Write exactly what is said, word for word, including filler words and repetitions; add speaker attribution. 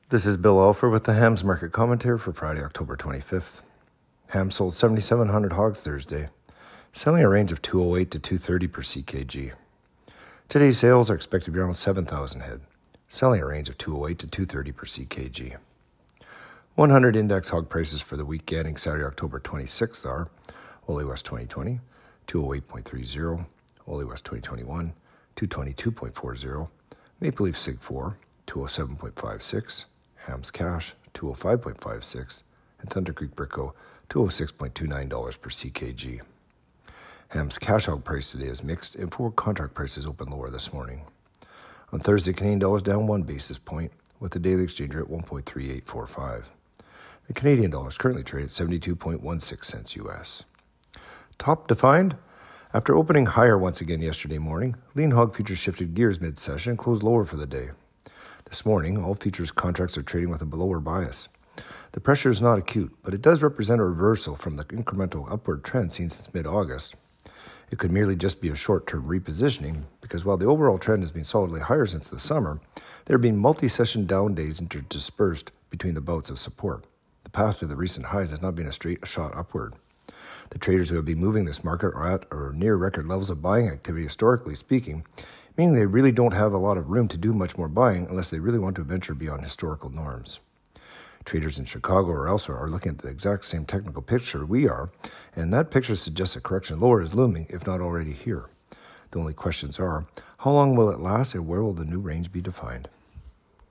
Speaker 1: This is Bill Alford with the Hams Market Commentary for Friday, October twenty-fifth. Ham sold seventy-seven hundred hogs Thursday, selling a range of two oh eight to two thirty per C K G. Today's sales are expected to be around seven thousand head, selling a range of two oh eight to two thirty per C K G. one hundred index hog prices for the week ending Saturday, October twenty-sixth are Ole West twenty twenty, two oh eight point three zero, Ole West twenty twenty-one, two twenty-two point four zero, Maple Leaf Sig four, two oh seven point five six, Hams Cash, two oh five point five six, and Thunder Creek Brico, two oh six point two nine dollars per C K G. Hams Cash hog price today is mixed, and forward contract prices open lower this morning. On Thursday, Canadian dollar is down one basis point, with the daily exchange rate at one point three eight four five. The Canadian dollar is currently trading at seventy-two point one six cents U S. Top defined? After opening higher once again yesterday morning, lean hog futures shifted gears mid-session and closed lower for the day. This morning, all futures contracts are trading with a belower bias. The pressure is not acute, but it does represent a reversal from the incremental upward trend seen since mid-August. It could merely just be a short-term repositioning, because while the overall trend has been solidly higher since the summer, there have been multi-session down days interdispersed between the bouts of support. The path to the recent highs has not been a straight shot upward. The traders who have been moving this market are at or near record levels of buying activity, historically speaking, meaning they really don't have a lot of room to do much more buying unless they really want to venture beyond historical norms. Traders in Chicago or elsewhere are looking at the exact same technical picture we are, and that picture suggests a correction lower is looming, if not already here. The only questions are, how long will it last and where will the new range be defined?